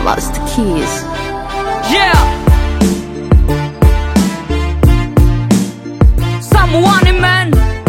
Master Keys. Yeah. Someone man.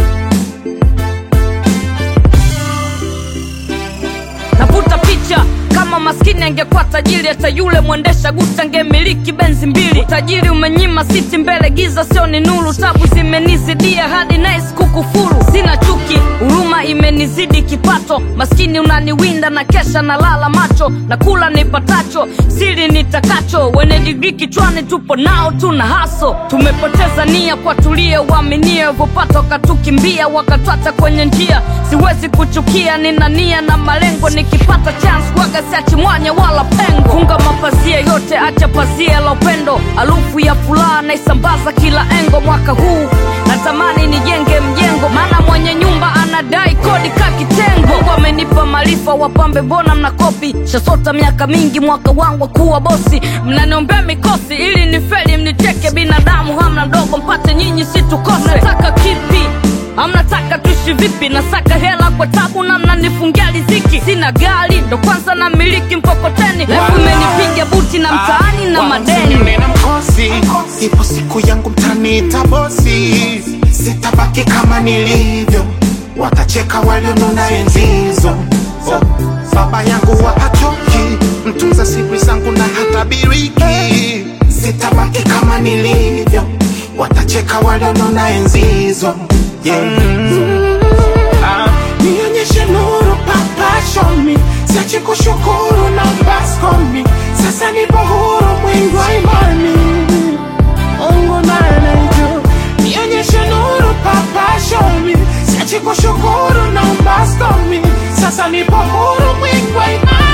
Navuta picha kama maskini angekuwa tajiri, hata yule mwendesha guta angemiliki benzi mbili. Utajiri umenyima siti mbele, giza sio ni nuru. Tabu zimenizidia hadi nice kukufuru. Sina chuki, huruma imenizidi kipato. Maskini unaniwinda na kesha na lala macho. Na kula nipatacho, siri nitakacho. Wene degree kichwani tupo nao tuna haso. Tumepoteza nia kwa tulie uaminie. Vopata wakatukimbia wakatwata kwenye njia. Siwezi kuchukia, nina nia na malengo. Nikipata chance waga siachi mwanya wala pengo. Funga mapazia yote, acha pazia la upendo. Alufu ya furaha na isambaza kila engo. Mwaka huu natamani nijenge mjengo, maana mwenye nyumba anadai kodi kakitengo. Mungu amenipa maarifa, wapambe mbona mnakopi. Shasota miaka mingi, mwaka wangu kuwa bosi. Mnaniombea mikosi ili nifeli mnicheke. Binadamu hamna ndogo, mpate nyinyi situkose. Nataka kipi? Amnataka tuishi vipi? Nasaka hela kwa tabu na mnanifungia riziki. Sina gari, ndo kwanza na miliki mkokoteni. Lefu imenipiga buti na mtaani na madeni. Nina mkosi, ipo siku yangu mtaniita bosi. Sitabaki kama nilivyo, watacheka walionona enzizo. Baba yangu hachoki, mtunza siri zangu na hatabiriki. Sitabaki kama nilivyo, watacheka walionona enzizo. Nionyeshe nuru papa, show me. Siachi kushukuru na basko me. Sasa nipo huru, mwingi wa imani. Mungu na anajua. Nionyeshe nuru papa, show me. Siachi kushukuru na basko me. Sasa nipo huru, mwingi wa imani.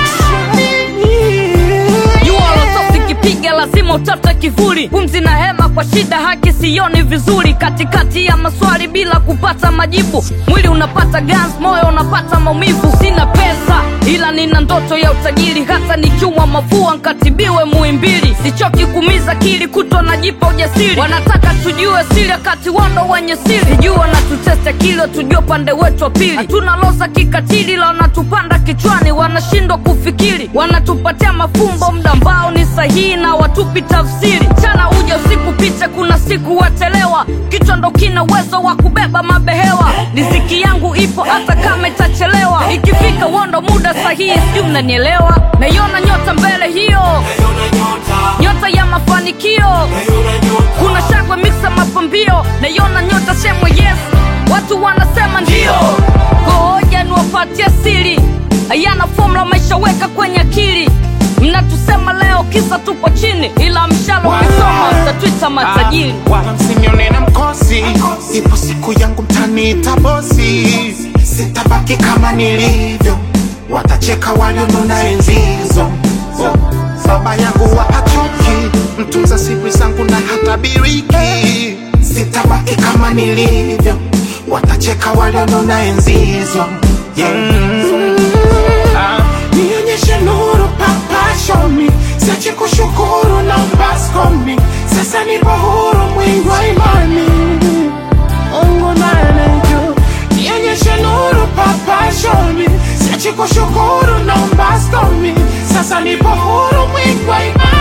Kipiga lazima utafute kivuli. Pumzi na hema kwa shida, haki sioni vizuri. Katikati ya maswali bila kupata majibu. Mwili unapata gans, moyo unapata maumivu. Sina pesa ila nina ndoto ya utajiri. Hata nikiwa mafua nkatibiwe Muhimbili. Sichoki kumiza kili, kutwa najipa ujasiri. Wanataka tujue siri kati wando wenye siri. Sijua na tuteste kilo, tujue pande wetu wa pili. Hatuna loza kikatili, la wanatupanda kichwani. Wanashindwa kufikiri, wanatupatia mafumbo muda ambao ni sahihi na watupi tafsiri. Chana uja usiku picha, kuna siku watelewa. Kichwa ndo kina uwezo wa kubeba mabehewa. Riziki yangu ipo hata kama itachelewa. Ikifika wondo muda sahihi, sijui mnanielewa. Naiona nyota mbele hiyo, nyota ya mafanikio. Kuna shangwe mixa mapambio. Naiona nyota semo yes, watu wanasema ndio. Ngoja niwapatie siri, hayana formula maisha weka kwenye akili. Mnatusema leo kisa tupo chini, ila mshalo kisoma mtatwita matajiri. Wala msinione na mkosi, ipo siku yangu mtaniita bosi. Sitabaki kama nilivyo, watacheka walionona enzizo. Baba yangu hachoki, mtunza siri zangu na hatabiriki. Sitabaki kama nilivyo, watacheka walionona enzizo. Nionyeshe nuru papa, show me. Siachi kushukuru na basko me. Sasa nipo huru, mwingi wa imani. Mungu na anajua. Nionyeshe nuru papa, show me. Siachi kushukuru na basko me. Sasa nipo huru, mwingi wa imani.